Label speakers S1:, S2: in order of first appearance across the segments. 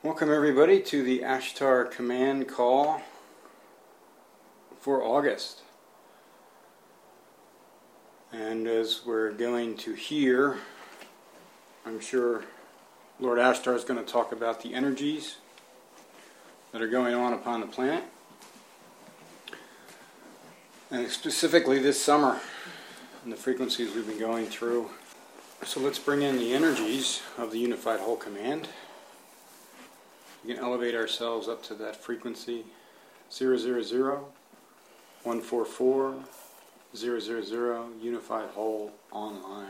S1: Welcome everybody to the Ashtar command call for August. And as we're going to hear, I'm sure Lord Ashtar is going to talk about the energies that are going on upon the planet. And specifically this summer and the frequencies we've been going through. So let's bring in the energies of the Unified Whole Command. We can elevate ourselves up to that frequency 000 144 000 Unified Whole online.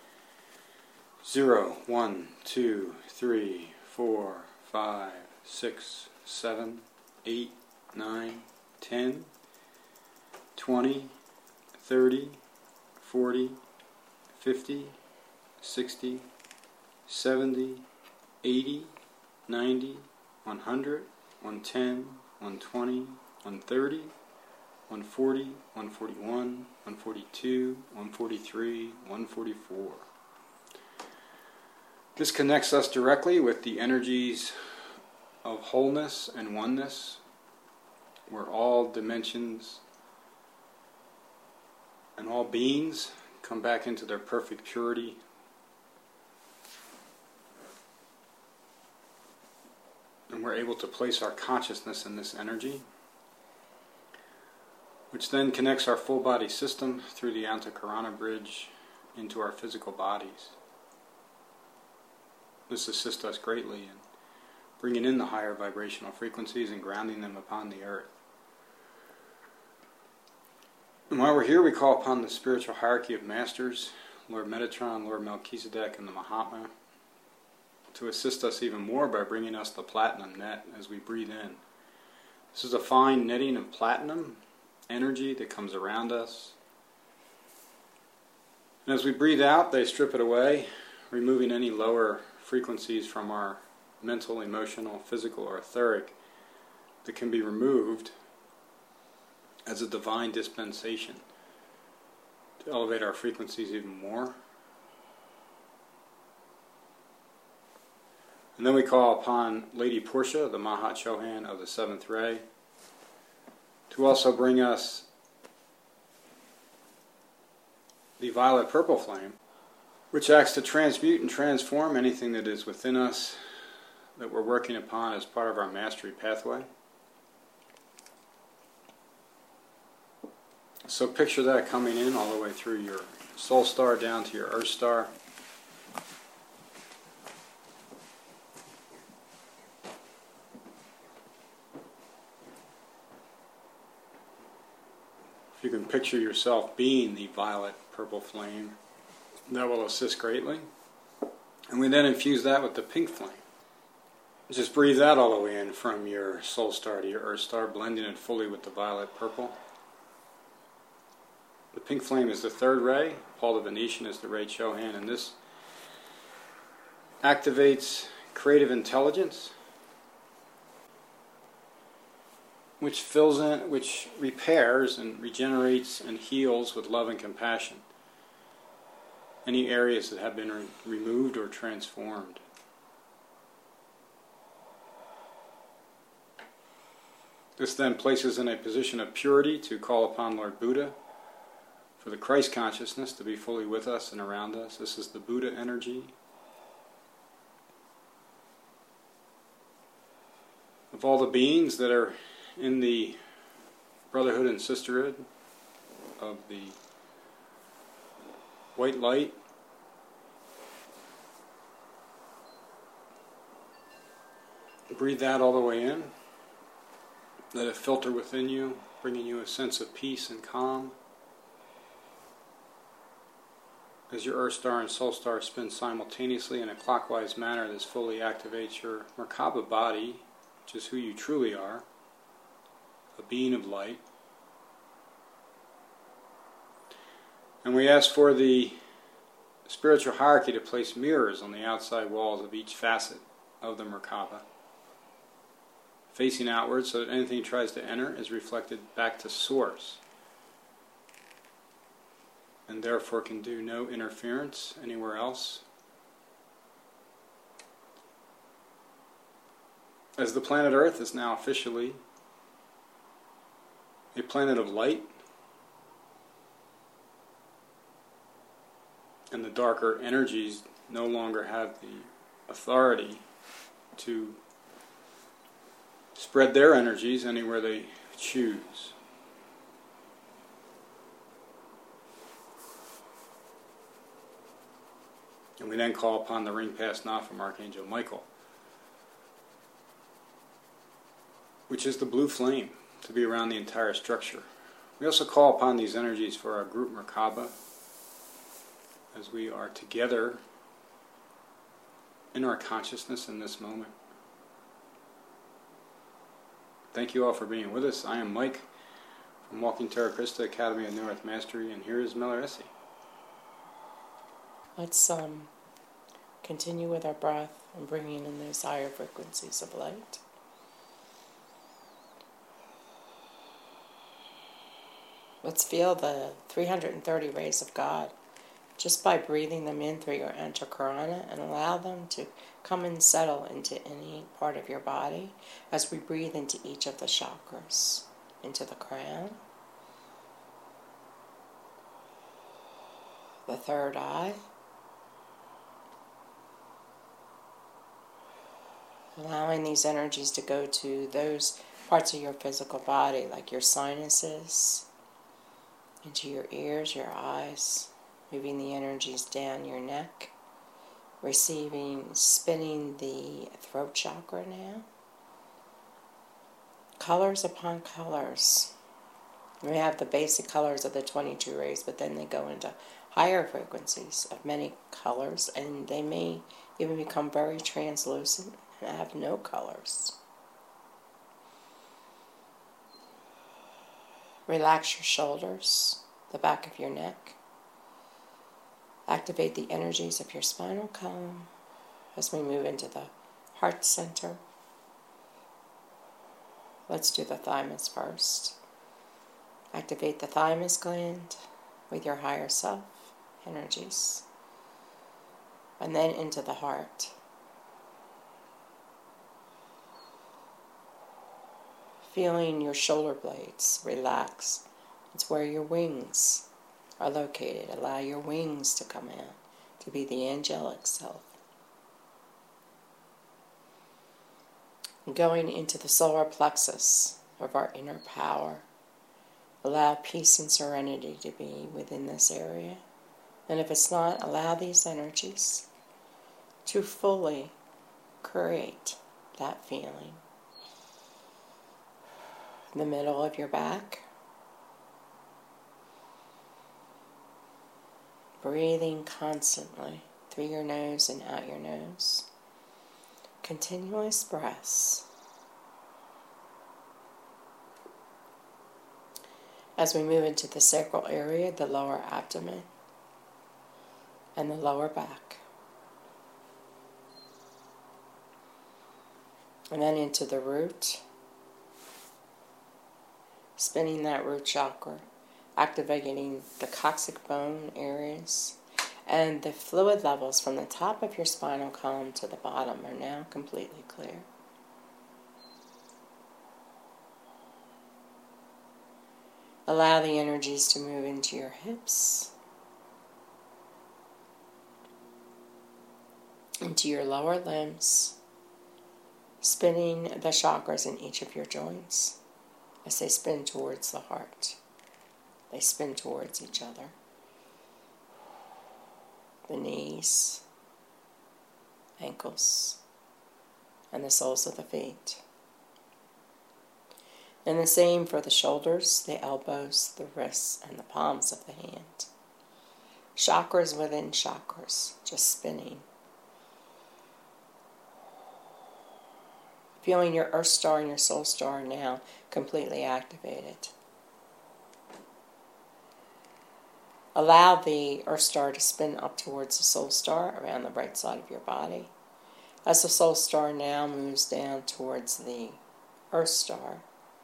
S1: 0 1 2 3 4 5 6 7 8 9 10 20 30 40 50 60 70 80 90 100, 110, 120, 130, 140, 141, 142, 143, 144. This connects us directly with the energies of wholeness and oneness, where all dimensions and all beings come back into their perfect purity. And we're able to place our consciousness in this energy, which then connects our full body system through the Antakarana bridge into our physical bodies. This assists us greatly in bringing in the higher vibrational frequencies and grounding them upon the earth. And while we're here, we call upon the spiritual hierarchy of masters, Lord Metatron, Lord Melchizedek, and the Mahatma, to assist us even more by bringing us the platinum net as we breathe in. This is a fine netting of platinum energy that comes around us. And as we breathe out, they strip it away, removing any lower frequencies from our mental, emotional, physical, or etheric that can be removed as a divine dispensation to elevate our frequencies even more. And then we call upon Lady Portia, the Mahat Chohan of the Seventh Ray, to also bring us the violet purple flame, which acts to transmute and transform anything that is within us that we're working upon as part of our mastery pathway. So picture that coming in all the way through your soul star down to your earth star. You can picture yourself being the violet purple flame. That will assist greatly. And we then infuse that with the pink flame. Just breathe that all the way in from your soul star to your earth star, blending it fully with the violet purple. The pink flame is the third ray. Paul the Venetian is the Ray Chohan, and this activates creative intelligence, which repairs and regenerates and heals with love and compassion any areas that have been removed or transformed. This then places in a position of purity to call upon Lord Buddha for the Christ consciousness to be fully with us and around us. This is the Buddha energy. Of all the beings that are in the brotherhood and sisterhood of the white light, breathe that all the way in. Let it filter within you, bringing you a sense of peace and calm. As your earth star and soul star spin simultaneously in a clockwise manner, this fully activates your Merkaba body, which is who you truly are, a being of light. And we ask for the spiritual hierarchy to place mirrors on the outside walls of each facet of the Merkaba, facing outward so that anything that tries to enter is reflected back to source, and therefore can do no interference anywhere else. As the planet Earth is now officially a planet of light, and the darker energies no longer have the authority to spread their energies anywhere they choose. And we then call upon the ring pass now from Archangel Michael, which is the blue flame, to be around the entire structure. We also call upon these energies for our group Merkaba, as we are together in our consciousness in this moment. Thank you all for being with us. I am Mike from Walking Terra Christa Academy of New Earth Mastery, and here is Miller Essie.
S2: Let's continue with our breath and bringing in those higher frequencies of light. Let's feel the 330 rays of God just by breathing them in through your antakarana, and allow them to come and settle into any part of your body as we breathe into each of the chakras, into the crown, the third eye, allowing these energies to go to those parts of your physical body like your sinuses, into your ears, your eyes, moving the energies down your neck, spinning the throat chakra now. Colors upon colors. We have the basic colors of the 22 rays, but then they go into higher frequencies of many colors, and they may even become very translucent and have no colors. Relax your shoulders, the back of your neck. Activate the energies of your spinal column as we move into the heart center. Let's do the thymus first. Activate the thymus gland with your higher self energies. And then into the heart. Feeling your shoulder blades relax. It's where your wings are located. Allow your wings to come out, to be the angelic self. Going into the solar plexus of our inner power. Allow peace and serenity to be within this area. And if it's not, allow these energies to fully create that feeling. In the middle of your back. Breathing constantly through your nose and out your nose. Continuous breaths. As we move into the sacral area, the lower abdomen, and the lower back. And then into the root. Spinning that root chakra, activating the coccyx bone areas, and the fluid levels from the top of your spinal column to the bottom are now completely clear. Allow the energies to move into your hips, into your lower limbs, spinning the chakras in each of your joints. As they spin towards the heart, they spin towards each other. The knees, ankles, and the soles of the feet. And the same for the shoulders, the elbows, the wrists, and the palms of the hand. Chakras within chakras, just spinning. Feeling your Earth Star and your Soul Star now completely activated. Allow the Earth Star to spin up towards the Soul Star around the right side of your body. As the Soul Star now moves down towards the Earth Star.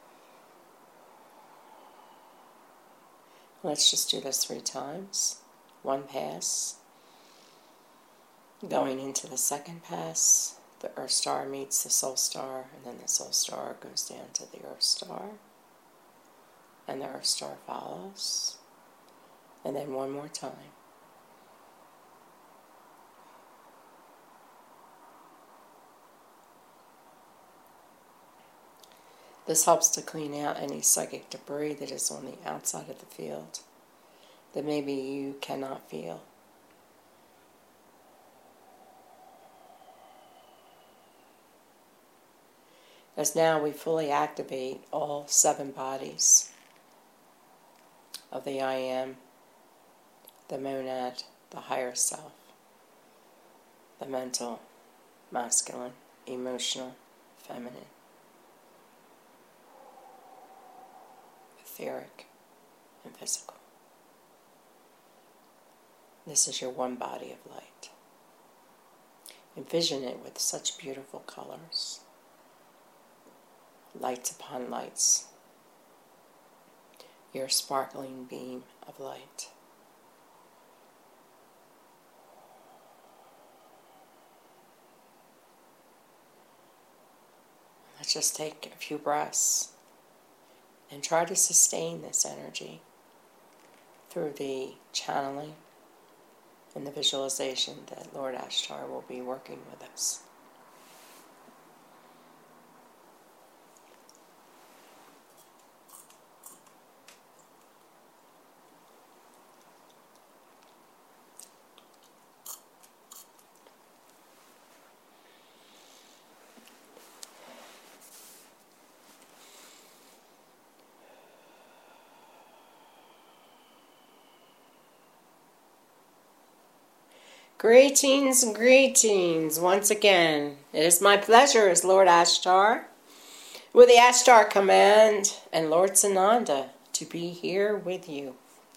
S2: Let's just do this 3 times. 1 pass. Going into the second pass. The Earth Star meets the Soul Star, and then the Soul Star goes down to the Earth Star, and the Earth Star follows, and then one more time. This helps to clean out any psychic debris that is on the outside of the field that maybe you cannot feel. As now we fully activate all 7 bodies of the I Am, the monad, the higher self, the mental, masculine, emotional, feminine, etheric, and physical. This is your one body of light. Envision it with such beautiful colors. Lights upon lights. Your sparkling beam of light. Let's just take a few breaths and try to sustain this energy through the channeling and the visualization that Lord Ashtar will be working with us. Greetings, greetings once again. It is my pleasure as Lord Ashtar, with the Ashtar Command and Lord Sananda, to be here with you.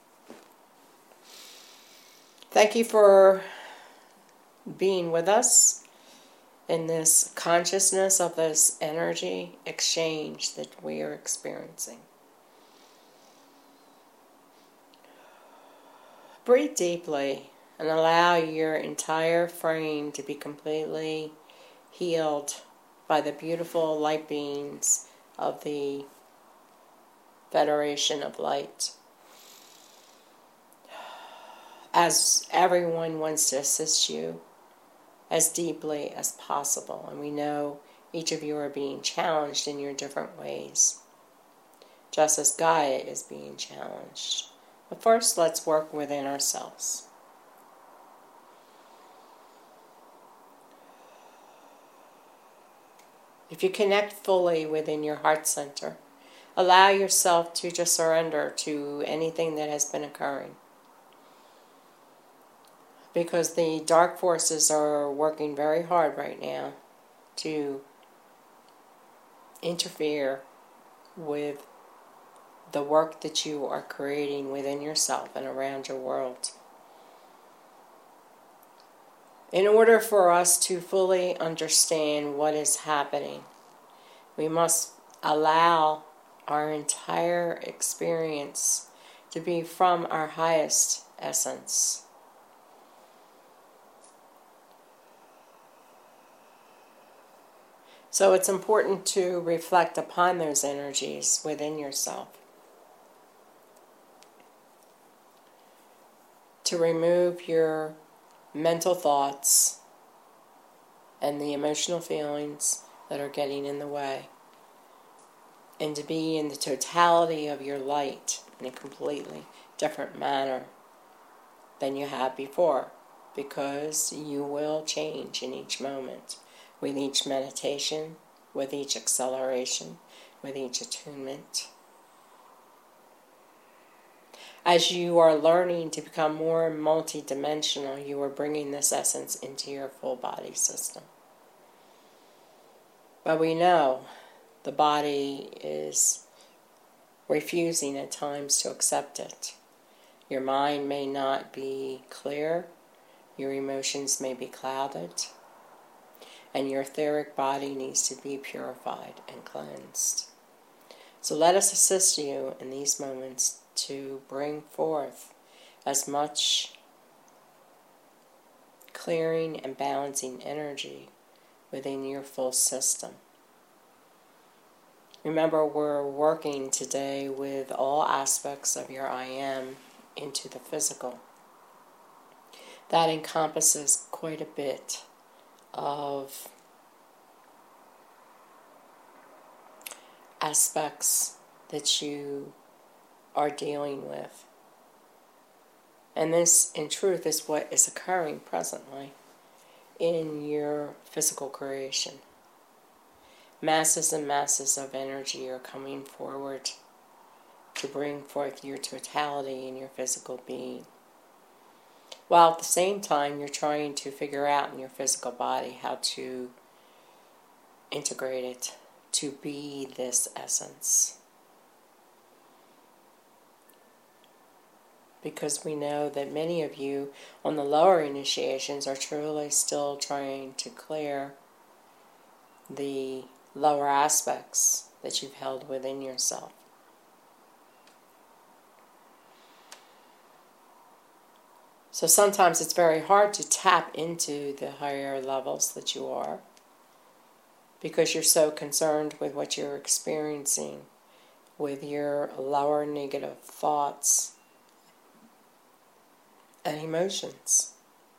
S2: Thank you for being with us in this consciousness of this energy exchange that we are experiencing. Breathe deeply and allow your entire frame to be completely healed by the beautiful light beams of the Federation of Light. As everyone wants to assist you as deeply as possible, and we know each of you are being challenged in your different ways, just as Gaia is being challenged. But first, let's work within ourselves. If you connect fully within your heart center, allow yourself to just surrender to anything that has been occurring. Because the dark forces are working very hard right now to interfere with the work that you are creating within yourself and around your world. In order for us to fully understand what is happening, we must allow our entire experience to be from our highest essence. So it's important to reflect upon those energies within yourself. To remove your mental thoughts and the emotional feelings that are getting in the way, and to be in the totality of your light in a completely different manner than you have before, because you will change in each moment, with each meditation, with each acceleration, with each attunement. As you are learning to become more multidimensional, you are bringing this essence into your full body system. But we know the body is refusing at times to accept it. Your mind may not be clear, your emotions may be clouded, and your etheric body needs to be purified and cleansed. So let us assist you in these moments to bring forth as much clearing and balancing energy within your full system. Remember, we're working today with all aspects of your I am into the physical. That encompasses quite a bit of aspects that you are dealing with. And this, in truth, is what is occurring presently in your physical creation. Masses and masses of energy are coming forward to bring forth your totality in your physical being. While at the same time, you're trying to figure out in your physical body how to integrate it to be this essence. Because we know that many of you on the lower initiations are truly still trying to clear the lower aspects that you've held within yourself. So sometimes it's very hard to tap into the higher levels that you are because you're so concerned with what you're experiencing, with your lower negative thoughts and emotions.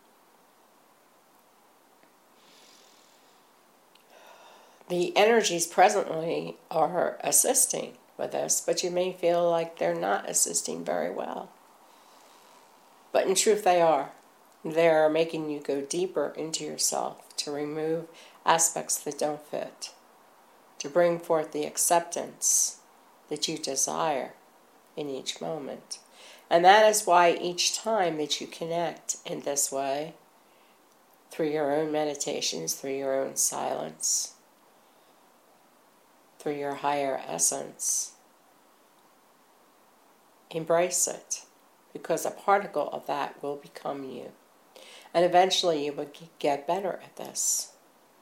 S2: The energies presently are assisting with this, but you may feel like they're not assisting very well. But in truth, they are. They're making you go deeper into yourself to remove aspects that don't fit, to bring forth the acceptance that you desire in each moment. And that is why each time that you connect in this way, through your own meditations, through your own silence, through your higher essence, embrace it, because a particle of that will become you. And eventually you will get better at this.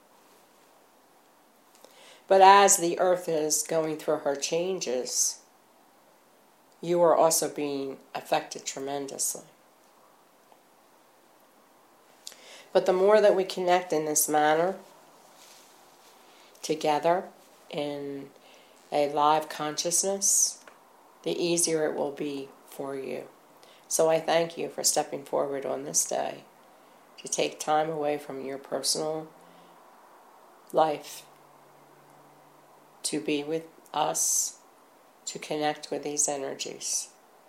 S2: But as the earth is going through her changes, you are also being affected tremendously. But the more that we connect in this manner, together, in a live consciousness, the easier it will be for you. So I thank you for stepping forward on this day to take time away from your personal life to be with us, to connect with these energies,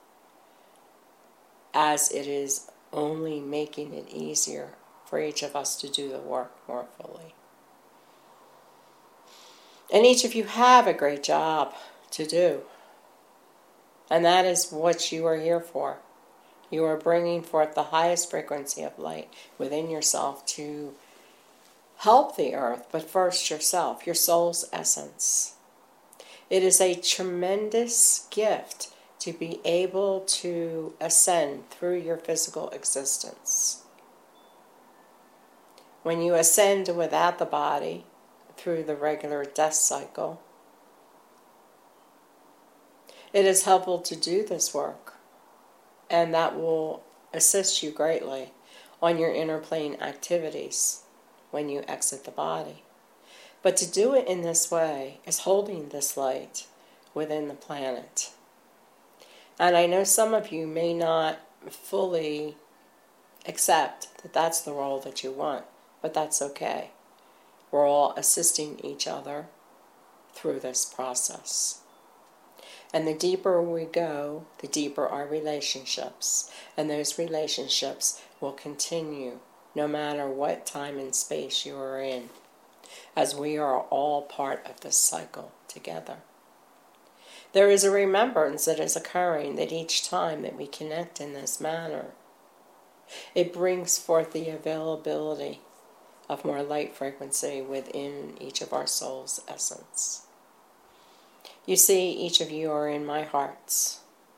S2: as it is only making it easier for each of us to do the work more fully. And each of you have a great job to do. And that is what you are here for. You are bringing forth the highest frequency of light within yourself to help the earth, but first yourself, your soul's essence. It is a tremendous gift to be able to ascend through your physical existence. When you ascend without the body, through the regular death cycle, it is helpful to do this work, and that will assist you greatly on your inner plane activities when you exit the body. But to do it in this way is holding this light within the planet. And I know some of you may not fully accept that that's the role that you want, but that's okay. We're all assisting each other through this process. And the deeper we go, the deeper our relationships. And those relationships will continue no matter what time and space you are in, as we are all part of this cycle together. There is a remembrance that is occurring that each time that we connect in this manner, it brings forth the availability of more light frequency within each of our soul's essence. You see, each of you are in my hearts,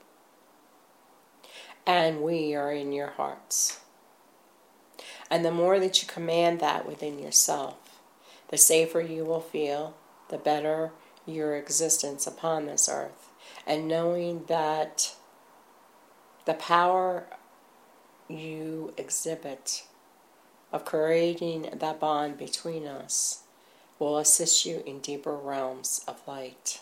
S2: and we are in your hearts. And the more that you command that within yourself, the safer you will feel, the better your existence upon this earth. And knowing that the power you exhibit of creating that bond between us will assist you in deeper realms of light.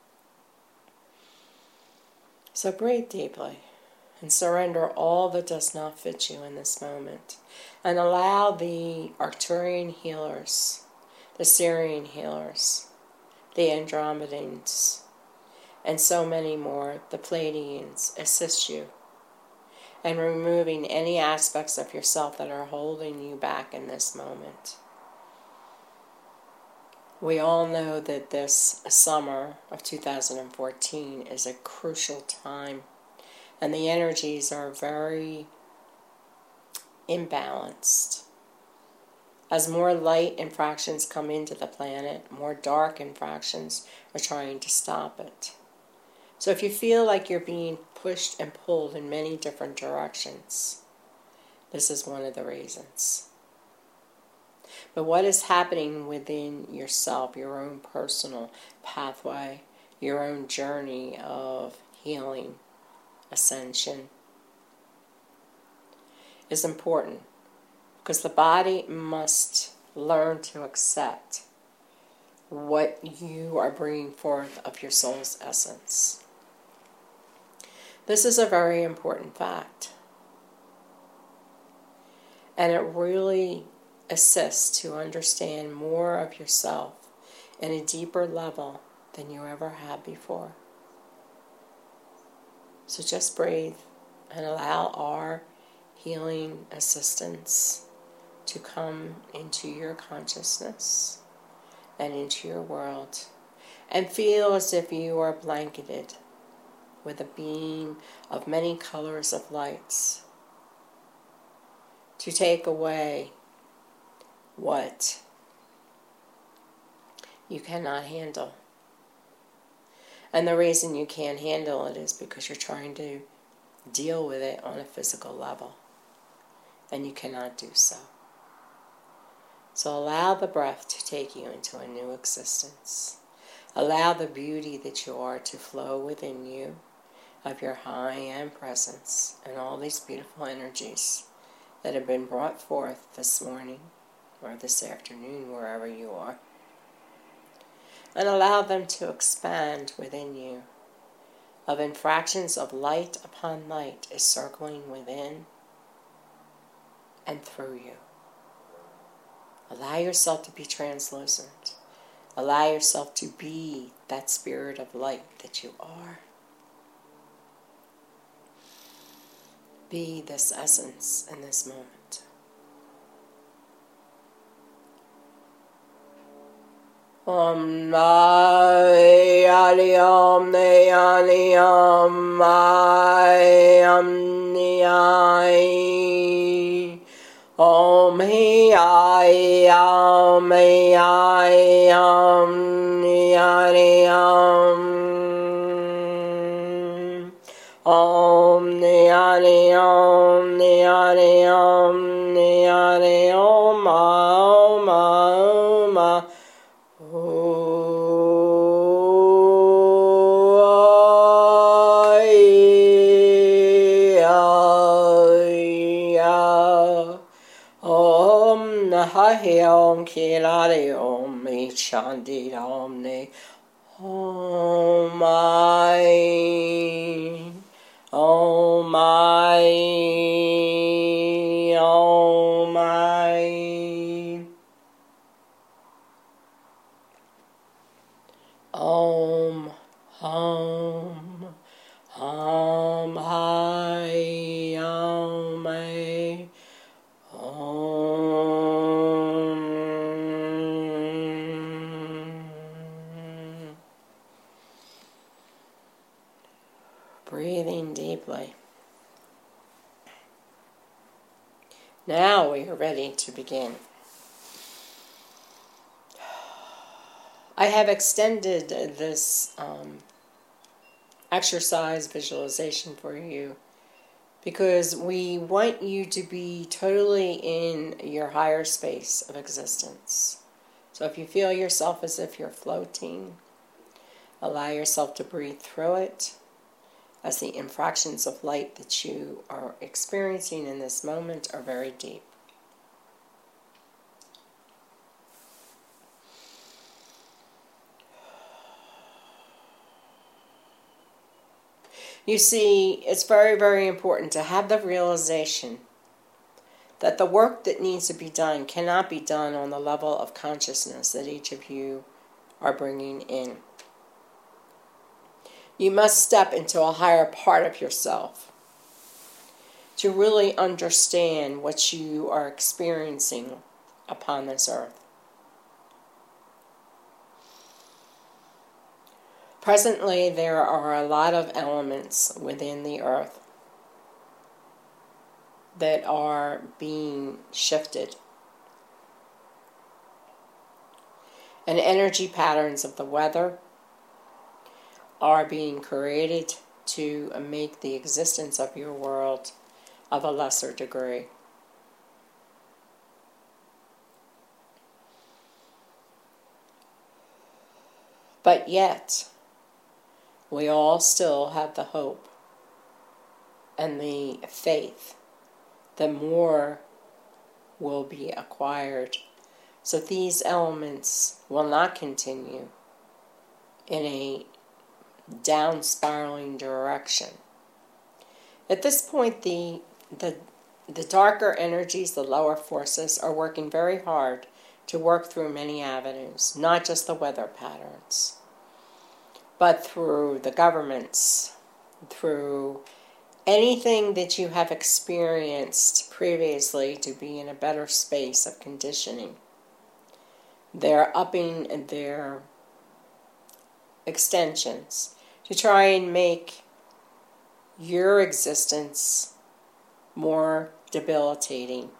S2: So breathe deeply and surrender all that does not fit you in this moment. And allow the Arcturian healers, the Syrian healers, the Andromedans, and so many more, the Pleiadians, assist you in removing any aspects of yourself that are holding you back in this moment. We all know that this summer of 2014 is a crucial time, and the energies are very imbalanced. As more light infractions come into the planet, more dark infractions are trying to stop it. So if you feel like you're being pushed and pulled in many different directions, this is one of the reasons. But what is happening within yourself, your own personal pathway, your own journey of healing, ascension, is important, because the body must learn to accept what you are bringing forth of your soul's essence. This is a very important fact, and it really assists to understand more of yourself in a deeper level than you ever had before. So just breathe and allow our healing assistance to come into your consciousness and into your world, and feel as if you are blanketed with a beam of many colors of lights to take away what you cannot handle. And the reason you can't handle it is because you're trying to deal with it on a physical level, and you cannot do so. So allow the breath to take you into a new existence. Allow the beauty that you are to flow within you, of your high end presence, and all these beautiful energies that have been brought forth this morning or this afternoon, wherever you are. And allow them to expand within you, of infractions of light upon light is circling within and through you. Allow yourself to be translucent. Allow yourself to be that spirit of light that you are. Be this essence in this moment. Om Nai Ali Om Ne Ali Om I Om Ni I Om He I Om He I Om Ni I Om Om Ni I Om Ni I Om Ni I Om Om Om Om Kilari Om Chandi Om Ne Om I Om I Om I Om Hum Hum Hai Om I breathing deeply. Now we are ready to begin. I have extended this exercise visualization for you because we want you to be totally in your higher space of existence. So if you feel yourself as if you're floating, allow yourself to breathe through it, as the infractions of light that you are experiencing in this moment are very deep. You see, it's very, very important to have the realization that the work that needs to be done cannot be done on the level of consciousness that each of you are bringing in. You must step into a higher part of yourself to really understand what you are experiencing upon this earth. Presently, there are a lot of elements within the earth that are being shifted. And energy patterns of the weather are being created to make the existence of your world of a lesser degree. But yet, we all still have the hope and the faith that more will be acquired. So these elements will not continue in a down spiraling direction. At this point, the darker energies, the lower forces, are working very hard to work through many avenues, not just the weather patterns, but through the governments, through anything that you have experienced previously to be in a better space of conditioning. They're upping their extensions to try and make your existence more debilitating.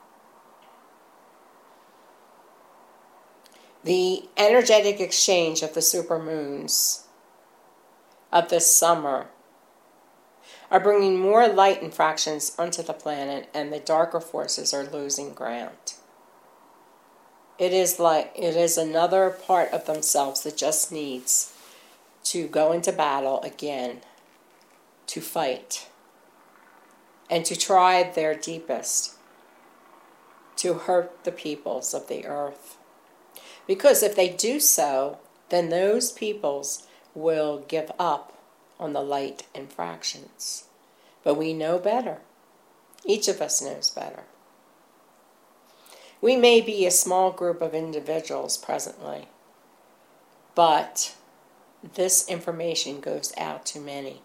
S2: The energetic exchange of the supermoons of this summer are bringing more light infractions onto the planet, and the darker forces are losing ground. It is another part of themselves that just needs to go into battle again, to fight, and to try their deepest to hurt the peoples of the earth. Because if they do so, then those peoples will give up on the light infractions. But we know better. Each of us knows better. We may be a small group of individuals presently, but this information goes out to many.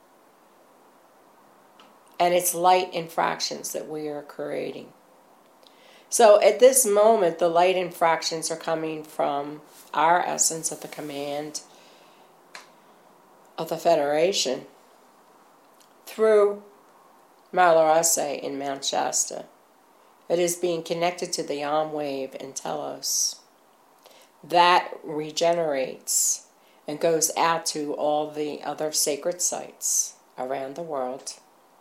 S2: And it's light infractions that we are creating. So at this moment, the light infractions are coming from our essence at the command of the Federation through Malarase in Mount Shasta. It is being connected to the Yam wave in Telos. That regenerates and goes out to all the other sacred sites around the world.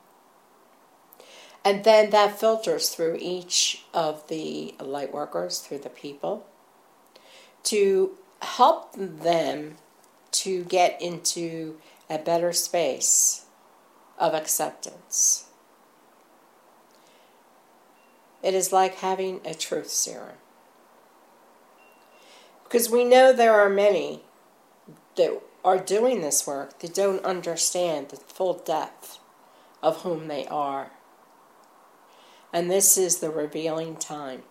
S2: And then that filters through each of the light workers, through the people, to help them to get into a better space of acceptance. It is like having a truth serum. Because we know there are many that are doing this work that don't understand the full depth of whom they are. And this is the revealing time.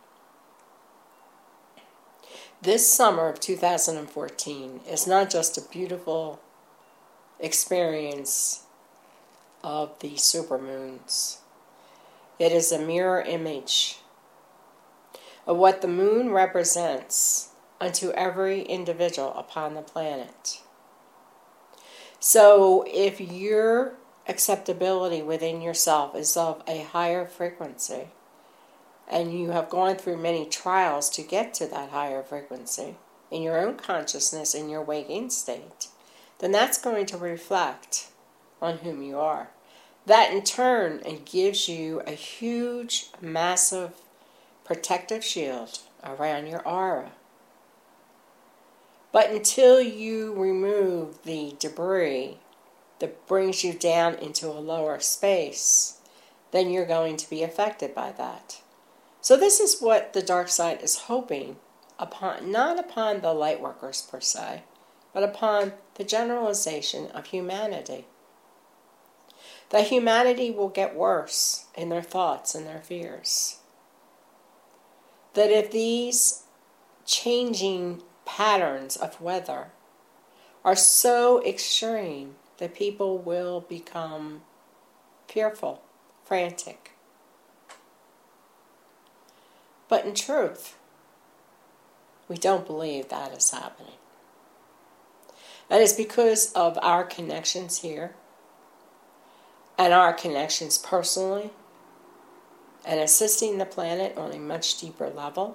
S2: This summer of 2014 is not just a beautiful experience of the supermoons. It is a mirror image of what the moon represents unto every individual upon the planet. So if your acceptability within yourself is of a higher frequency, and you have gone through many trials to get to that higher frequency in your own consciousness, in your waking state, then that's going to reflect on whom you are. That in turn gives you a huge, massive protective shield around your aura. But until you remove the debris that brings you down into a lower space, then you're going to be affected by that. So this is what the dark side is hoping upon, not upon the light workers per se, but upon the generalization of humanity. that humanity will get worse in their thoughts and their fears. That if these changing patterns of weather are so extreme that people will become fearful, frantic. But in truth, we don't believe that is happening. That is because of our connections here and our connections personally and assisting the planet on a much deeper level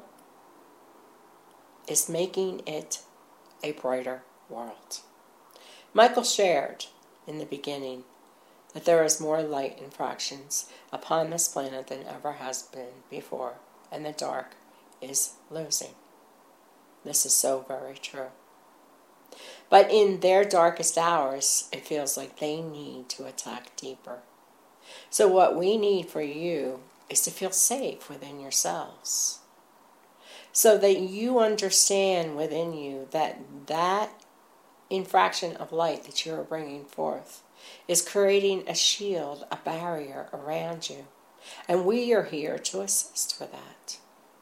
S2: is making it a brighter world. Michael shared in the beginning that there is more light and fractions upon this planet than ever has been before, and the dark is losing. This is so very true. But in their darkest hours, it feels like they need to attack deeper. So what we need for you is to feel safe within yourselves, so that you understand within you that that infraction of light that you are bringing forth is creating a shield, a barrier around you. And we are here to assist with that.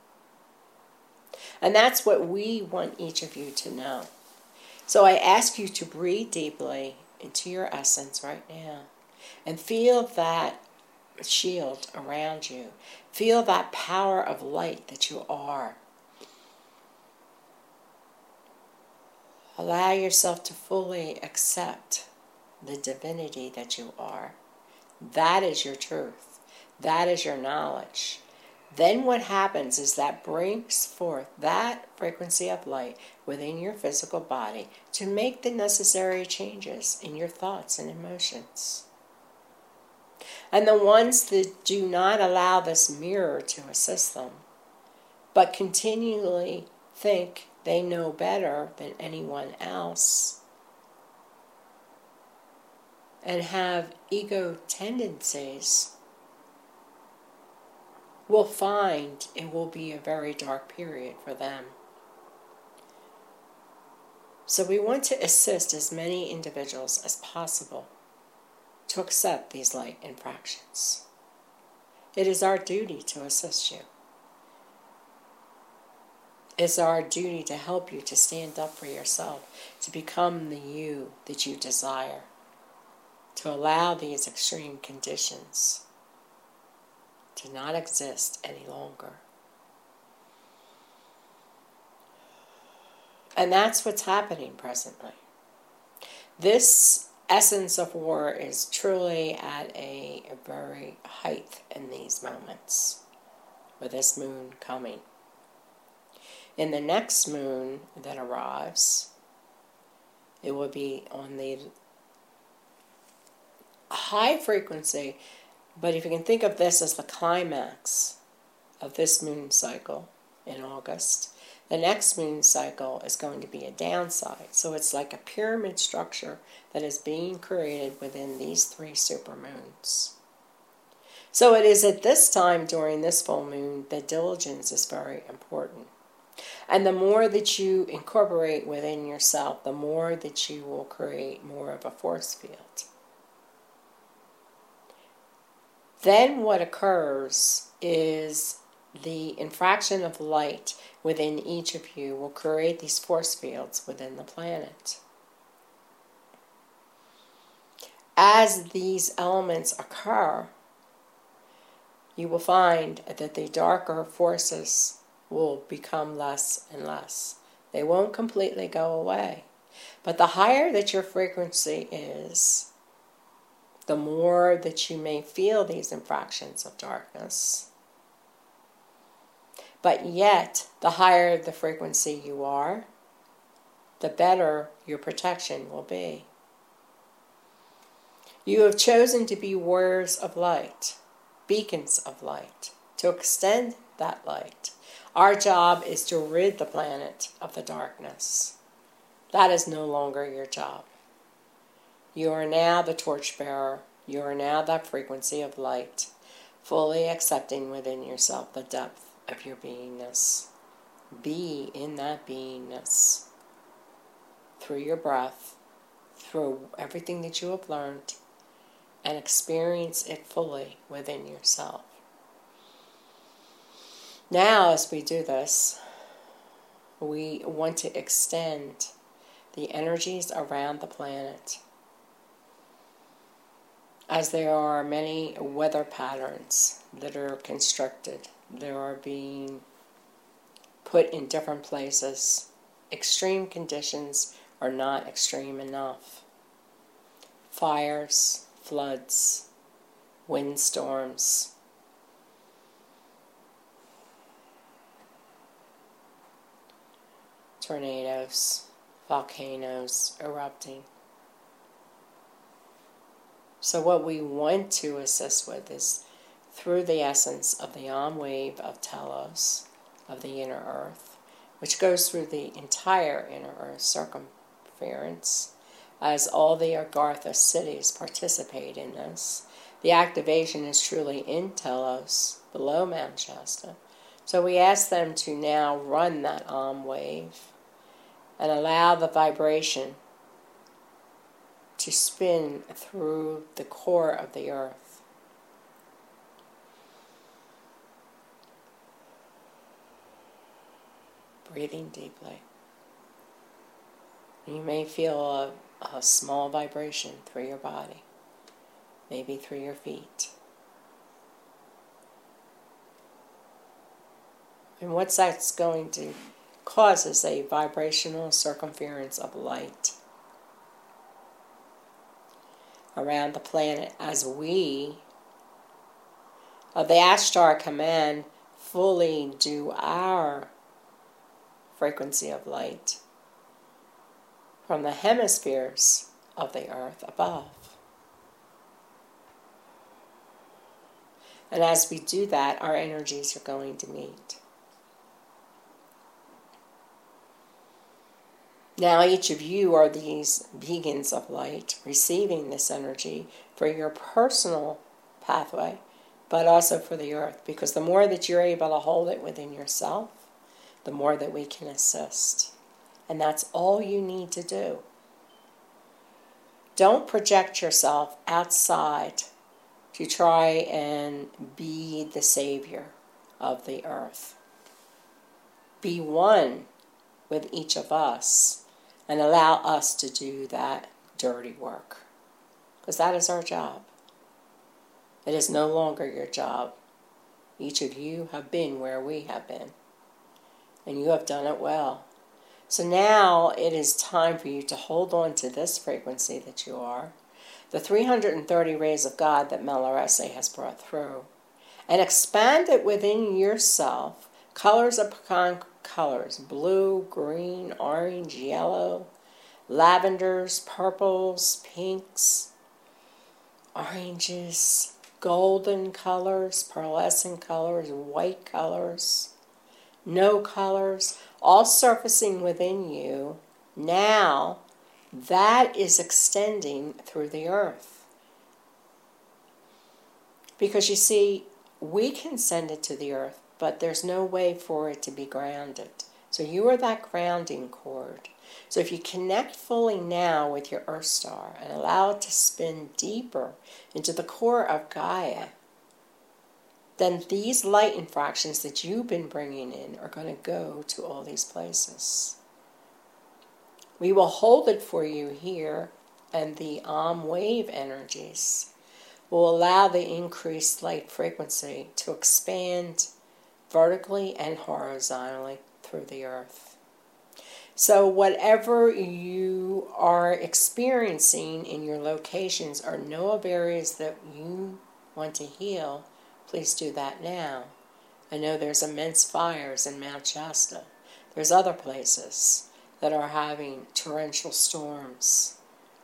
S2: And that's what we want each of you to know. So I ask you to breathe deeply into your essence right now and feel that shield around you. Feel that power of light that you are. Allow yourself to fully accept the divinity that you are. That is your truth. That is your knowledge. Then what happens is that brings forth that frequency of light within your physical body to make the necessary changes in your thoughts and emotions. And the ones that do not allow this mirror to assist them, but continually think they know better than anyone else, and have ego tendencies, will find it will be a very dark period for them. So we want to assist as many individuals as possible to accept these light infractions. It is our duty to assist you. It's our duty to help you to stand up for yourself, to become the you that you desire, to allow these extreme conditions to not exist any longer. And that's what's happening presently. This essence of war is truly at a very height in these moments, with this moon coming. In the next moon that arrives, it will be on the high frequency, but if you can think of this as the climax of this moon cycle in August, the next moon cycle is going to be a downside. So it's like a pyramid structure that is being created within these 3 supermoons. So it is at this time during this full moon that diligence is very important. And the more that you incorporate within yourself, the more that you will create more of a force field. Then what occurs is the infraction of light within each of you will create these force fields within the planet. As these elements occur, you will find that the darker forces will become less and less. They won't completely go away. But the higher that your frequency is, the more that you may feel these infractions of darkness. But yet, the higher the frequency you are, the better your protection will be. You have chosen to be warriors of light, beacons of light, to extend that light. Our job is to rid the planet of the darkness. That is no longer your job. You are now the torchbearer. You are now that frequency of light, fully accepting within yourself the depth of your beingness. Be in that beingness through your breath, through everything that you have learned, and experience it fully within yourself. Now, as we do this, we want to extend the energies around the planet. As there are many weather patterns that are constructed, they are being put in different places. Extreme conditions are not extreme enough. Fires, floods, windstorms, tornadoes, volcanoes erupting. So what we want to assist with is through the essence of the Om wave of Telos, of the inner earth, which goes through the entire inner earth circumference, as all the Agartha cities participate in this. The activation is truly in Telos, below Mount Shasta. So we ask them to now run that Om wave and allow the vibration to spin through the core of the earth. Breathing deeply. You may feel a small vibration through your body, maybe through your feet. And what that's going to cause is a vibrational circumference of light around the planet as we, of the Ashtar Command, fully do our frequency of light from the hemispheres of the earth above. And as we do that, our energies are going to meet. Now each of you are these beacons of light, receiving this energy for your personal pathway, but also for the earth, because the more that you're able to hold it within yourself, the more that we can assist. And that's all you need to do. Don't project yourself outside to try and be the savior of the earth. Be one with each of us and allow us to do that dirty work. Because that is our job. It is no longer your job. Each of you have been where we have been. And you have done it well. So now it is time for you to hold on to this frequency that you are, the 330 rays of God that Melarese has brought through, and expand it within yourself, colors upon colors, blue, green, orange, yellow, lavenders, purples, pinks, oranges, golden colors, pearlescent colors, white colors, no colors, all surfacing within you. Now, that is extending through the earth. Because you see, we can send it to the earth, but there's no way for it to be grounded. So you are that grounding cord. So if you connect fully now with your Earth Star and allow it to spin deeper into the core of Gaia, then these light infractions that you've been bringing in are going to go to all these places. We will hold it for you here, and the Om wave energies will allow the increased light frequency to expand vertically and horizontally through the earth. So whatever you are experiencing in your locations or know of areas that you want to heal, please do that now. I know there's immense fires in Mount Shasta. There's other places that are having torrential storms.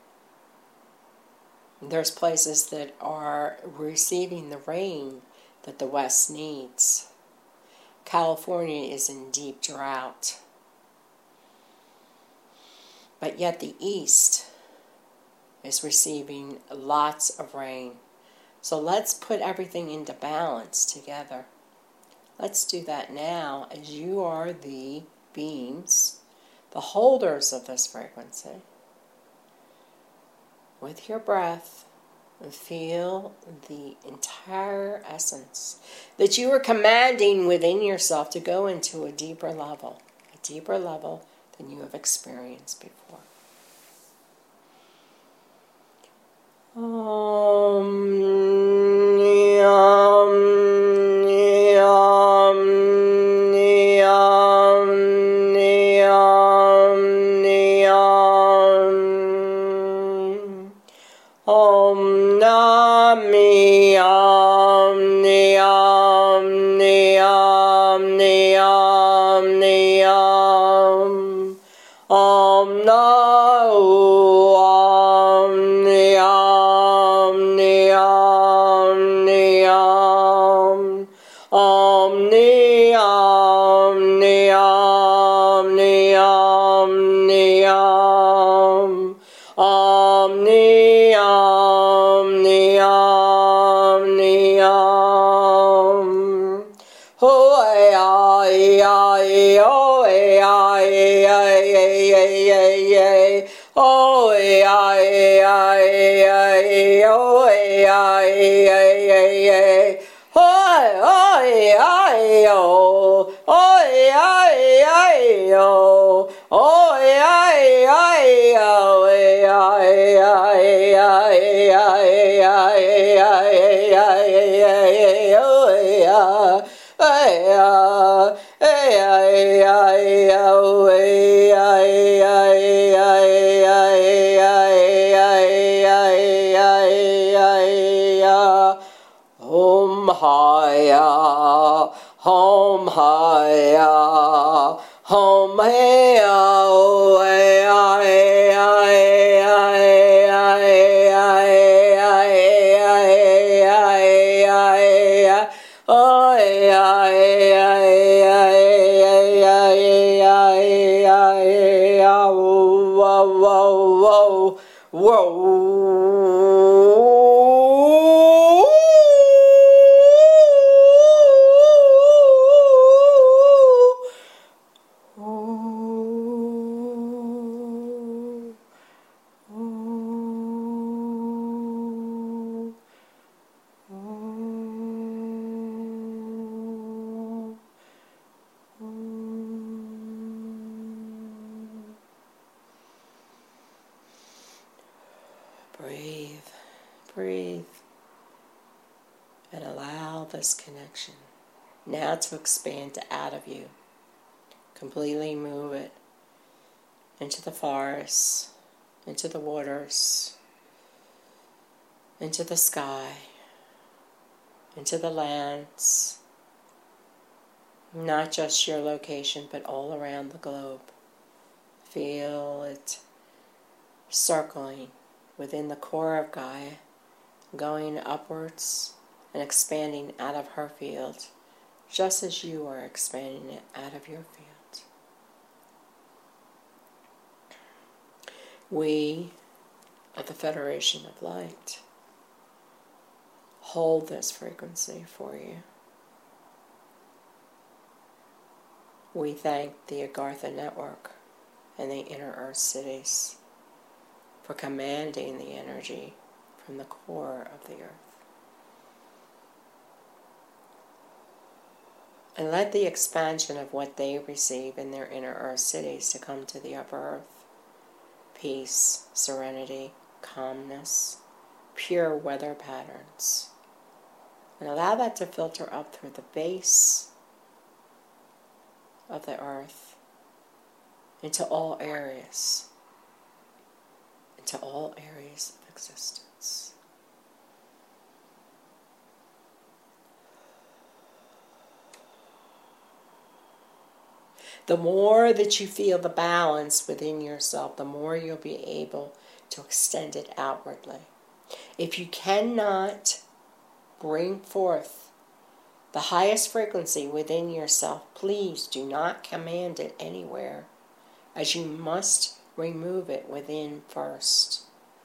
S2: There's places that are receiving the rain that the West needs. California is in deep drought. But yet the East is receiving lots of rain. So let's put everything into balance together. Let's do that now, as you are the beings, the holders of this frequency. With your breath, And feel the entire essence that you are commanding within yourself to go into a deeper level than you have experienced before. Om Nami Om Niyam Niyam Niyam Niyam Om Nau Om Niyam Niyam Niyam Om Niyam Niyam Niyam Niyam Om Niyam Niyam Niyam Hoy ay ay hoy ay ay ay ay ay hoy ay ay ay hoy ay ay ay ay hoy ay ay oh hoy ay ay oh hoy ay ay oh Om Haya, Om Haya, Om Haya, oh Breathe, breathe, and allow this connection now to expand out of you. Completely move it into the forests, into the waters, into the sky, into the lands, not just your location, but all around the globe. Feel it circling within the core of Gaia, going upwards and expanding out of her field, just as you are expanding it out of your field. We, of the Federation of Light, hold this frequency for you. We thank the Agartha Network and the Inner Earth Cities for commanding the energy from the core of the earth. And let the expansion of what they receive in their inner earth cities to come to the upper earth. Peace, serenity, calmness, pure weather patterns. And allow that to filter up through the base of the earth into all areas. To all areas of existence. The more that you feel the balance within yourself, the more you'll be able to extend it outwardly. If you cannot bring forth the highest frequency within yourself, please do not command it anywhere, as you must remove it within first.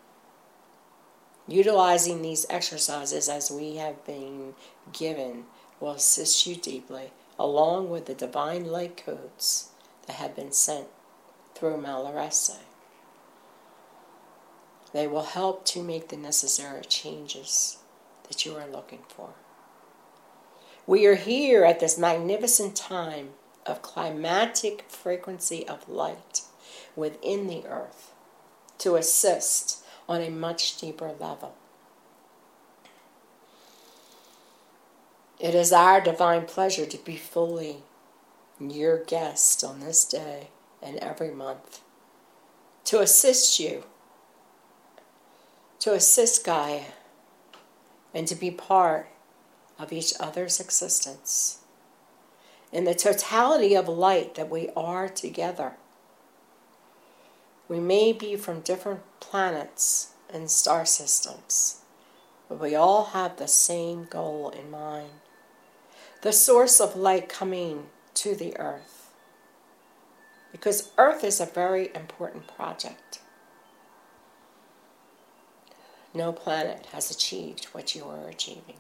S2: Utilizing these exercises as we have been given will assist you deeply, along with the divine light codes that have been sent through Malarese. They will help to make the necessary changes that you are looking for. We are here at this magnificent time of climatic frequency of light within the earth to assist on a much deeper level. It is our divine pleasure to be fully your guest on this day and every month, to assist you, to assist Gaia, and to be part of each other's existence in the totality of light that we are together. We may be from different planets and star systems, but we all have the same goal in mind. The source of light coming to the earth. Because earth is a very important project. No planet has achieved what you are achieving.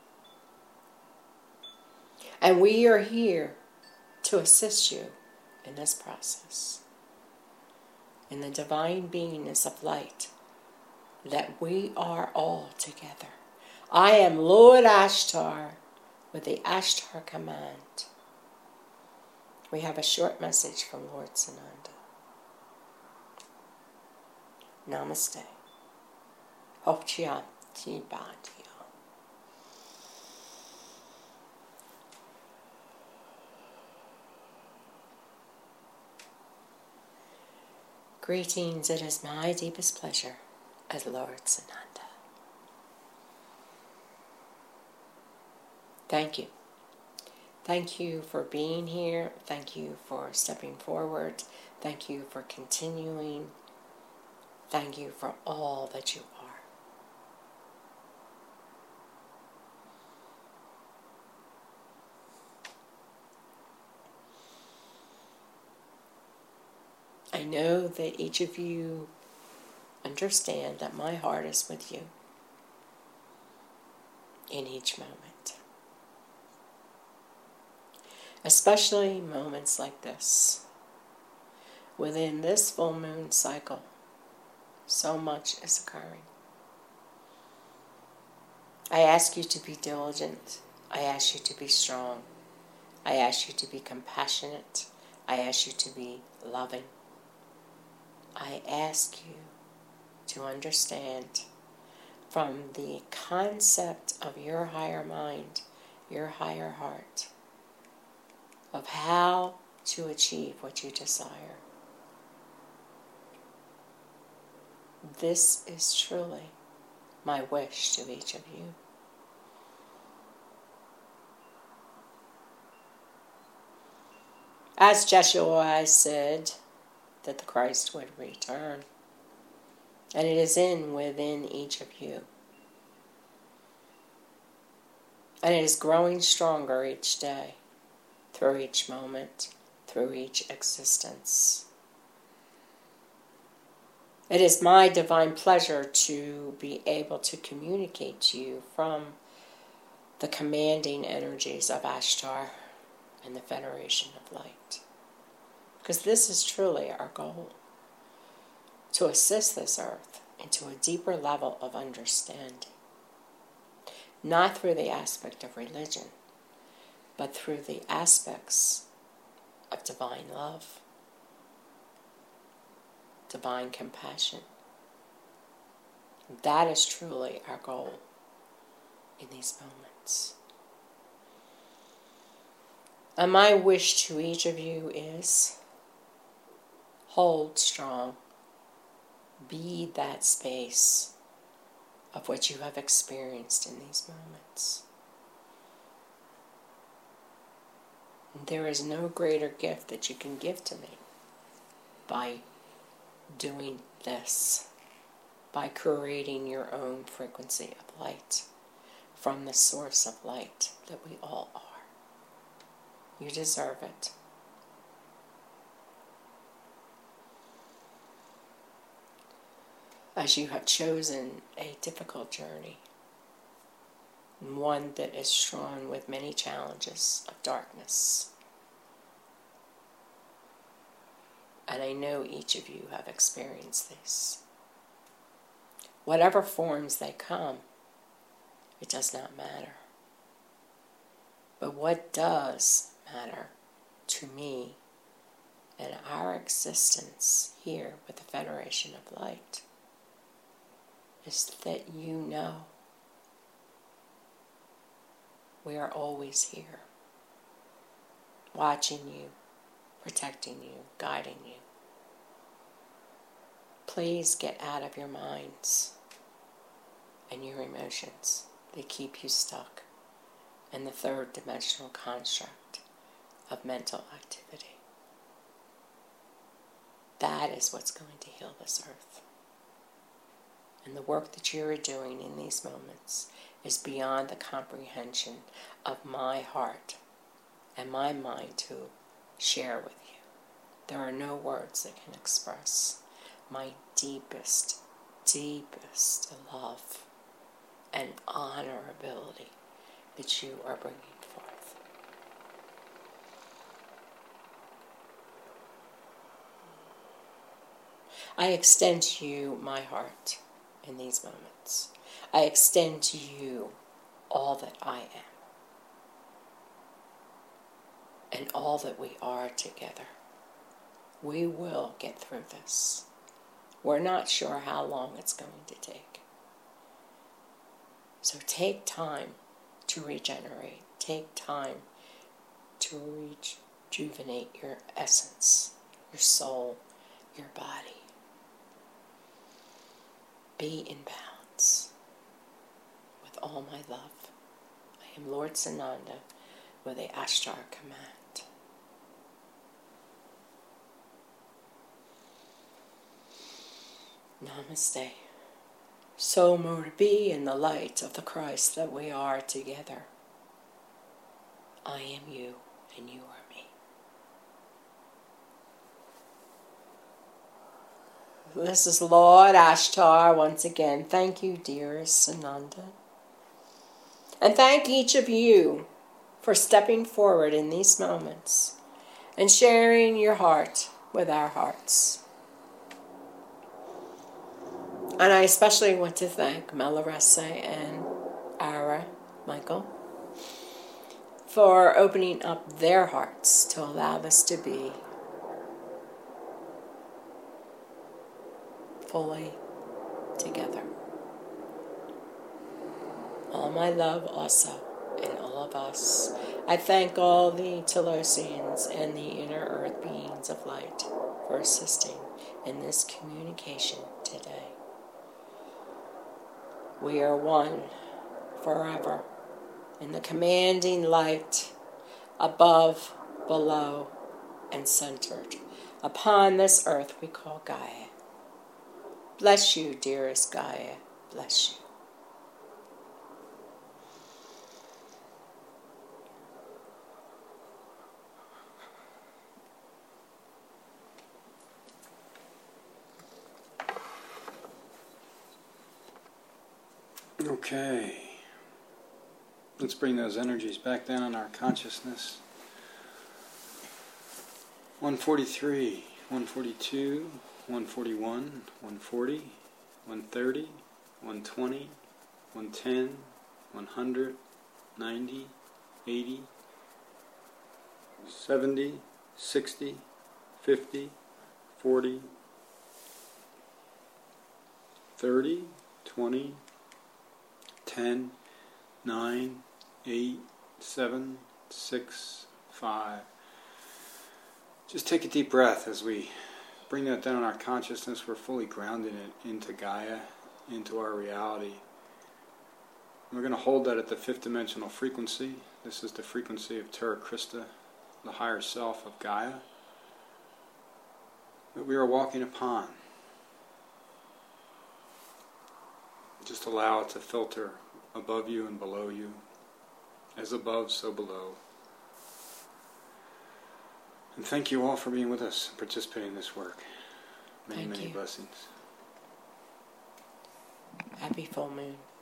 S2: And we are here to assist you in this process. In the divine beingness of light, that we are all together. I am Lord Ashtar with the Ashtar command. We have a short message from Lord Sananda. Namaste. Hopchiati Bhatia. Greetings, it is my deepest pleasure as Lord Sananda. Thank you. Thank you for being here. Thank you for stepping forward. Thank you for continuing. Thank you for all that you are. I know that each of you understand that my heart is with you in each moment. Especially moments like this. Within this full moon cycle, so much is occurring. I ask you to be diligent. I ask you to be strong. I ask you to be compassionate. I ask you to be loving. I ask you to understand from the concept of your higher mind, your higher heart, of how to achieve what you desire. This is truly my wish to each of you. As Joshua said, that the Christ would return. And it is within each of you. And it is growing stronger each day, through each moment, through each existence. It is my divine pleasure to be able to communicate to you from the commanding energies of Ashtar and the Federation of Light. Because this is truly our goal, to assist this earth into a deeper level of understanding. Not through the aspect of religion, but through the aspects of divine love, divine compassion. That is truly our goal in these moments. And my wish to each of you is, hold strong. Be that space of what you have experienced in these moments. There is no greater gift that you can give to me by doing this, by creating your own frequency of light from the source of light that we all are. You deserve it. As you have chosen a difficult journey, one that is strewn with many challenges of darkness. And I know each of you have experienced this. whatever forms they come, it does not matter. But what does matter to me and our existence here with the Federation of Light is that you know we are always here, watching you, protecting you, guiding you. Please get out of your minds and your emotions that keep you stuck in the third dimensional construct of mental activity. That is what's going to heal this earth. And the work that you are doing in these moments is beyond the comprehension of my heart and my mind to share with you. There are no words that can express my deepest, deepest love and honorability that you are bringing forth. I extend to you my heart in these moments. I extend to you all that I am and all that we are together. We will get through this. We're not sure how long it's going to take. So take time to regenerate. Take time to rejuvenate your essence, your soul, your body. Be in balance with all my love. I am Lord Sananda with the Ashtar command. Namaste. So more to be in the light of the Christ that we are together. I am you and you are me. This is Lord Ashtar once again. Thank you, dearest Sananda. And thank each of you for stepping forward in these moments and sharing your heart with our hearts. And I especially want to thank Melaressa and Ara, Michael, for opening up their hearts to allow this to be fully together. All my love also in all of us. I thank all the Telosians and the inner earth beings of light for assisting in this communication today. We are one forever in the commanding light above, below, and centered upon this earth we call Gaia. Bless you, dearest Gaia. Bless
S1: you. Okay. Let's bring those energies back down in our consciousness. 143, 142, 141, 140, 130, 120, 110, 100, 90, 80, 70, 60, 50, 40, 30, 20, 10, 9, 8, 7, 6, 5. Just take a deep breath as we bring that down in our consciousness. We're fully grounding it into Gaia, into our reality. We're going to hold that at the fifth dimensional frequency. This is the frequency of Terra Christa, the higher self of Gaia, that we are walking upon. Just allow it to filter above you and below you. As above, so below. And thank you all for being with us, participating in this work. Many, many blessings.
S2: Happy full moon.